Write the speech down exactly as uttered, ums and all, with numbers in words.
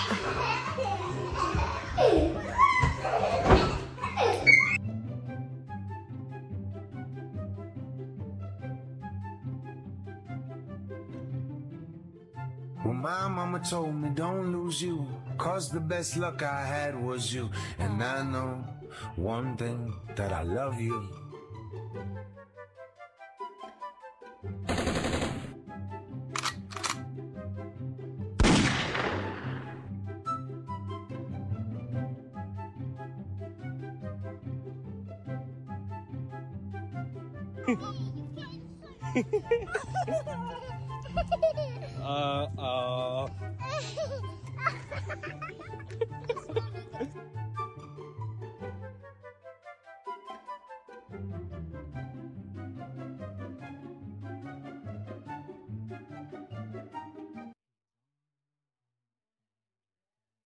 Well, my mama told me don't lose you, cause the best luck I had was you. And I know one thing, that I love you. uh, uh.